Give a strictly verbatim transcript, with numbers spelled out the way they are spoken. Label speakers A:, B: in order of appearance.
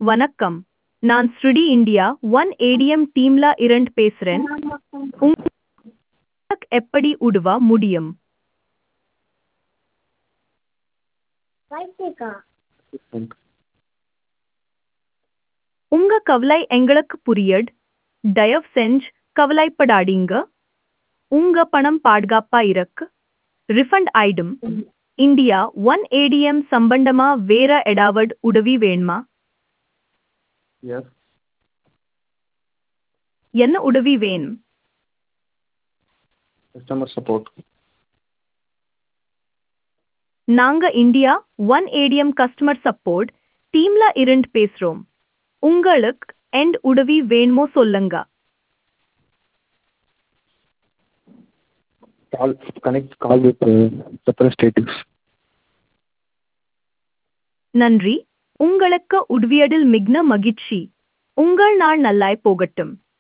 A: வணக்கம். நான் ஸ்ருடி India one ATM டீம்ல இருந்து பேசுறேன். உங்களுக்கு எப்படி உதவ முடியும்? உங்க கவலை எங்களுக்கு புரியுது. தயவு செஞ்சு கவலைப்படாதீங்க. உங்க பணம் பாதுகாப்பா இருக்கு. ரிஃபண்ட் ஆயிடும். இந்தியா ஒன் ஏடிஎம் சம்பந்தமா வேற ஏதாவது உதவி வேணுமா?
B: Yes,
A: என்ன உதவி வேணும்?
B: customer support.
A: நாங்க India one ATM customer support டீம்ல இருந்து பேசுறோம். உங்களுக்கு எந்த உதவி வேணுமோ சொல்லுங்க.
B: Call, connect call with uh, representatives.
A: நன்றி. உங்களுக்கு உதவியதில் மிகுந்த மகிழ்ச்சி. உங்கள் நாள் நல்லாய் போகட்டும்.